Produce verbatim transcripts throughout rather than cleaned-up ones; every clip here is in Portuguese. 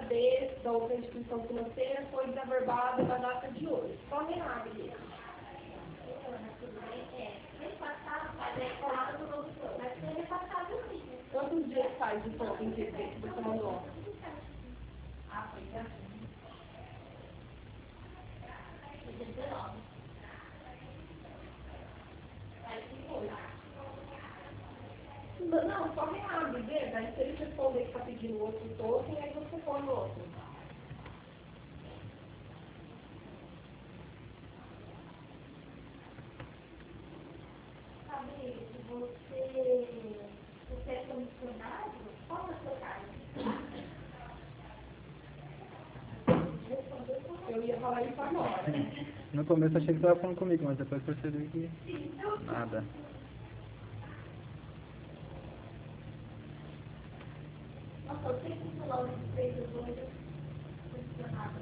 desse, da outra instituição financeira foi desaverbada na data de hoje. Só me abre. Quantos dias faz de todo em que você mandou? Ah, foi assim. Não, só me abre, vê. Daí se ele responder que está pedindo o outro token, aí você põe o outro. Sabe, você, você é comissionado? Qual é o seu cargo? Eu ia falar isso agora. No começo achei que você estava falando comigo, mas depois percebi que nada. Nossa, eu sempre falar os três hoje, comissionado.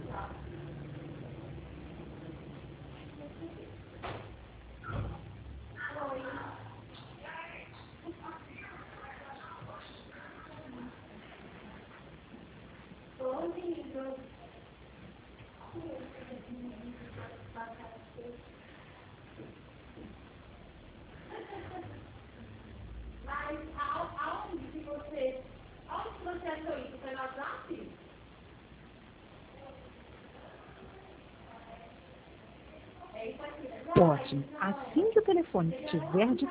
Mas aonde que você, aonde que você achou isso? Foi no WhatsApp? É isso aqui, né? Pode. Assim que o telefone estiver